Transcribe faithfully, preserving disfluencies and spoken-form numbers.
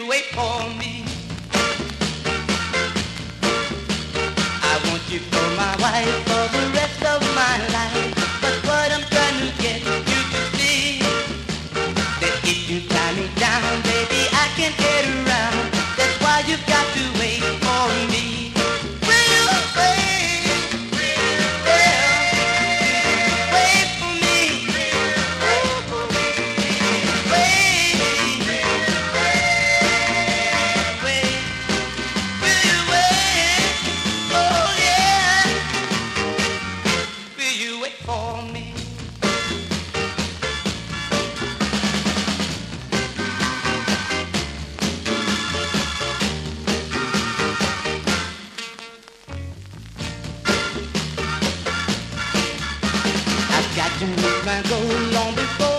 wait for me? I want you for my wife for the rest of my life. But what I'm trying to get you to see, that if you tie me down, baby, I can't get around. That's why you've got to wait for me. Will you wait? Yeah. Wait for me. Wait. Wait. Will you wait? Oh yeah. Will you wait for me? I've got to meet my goal long before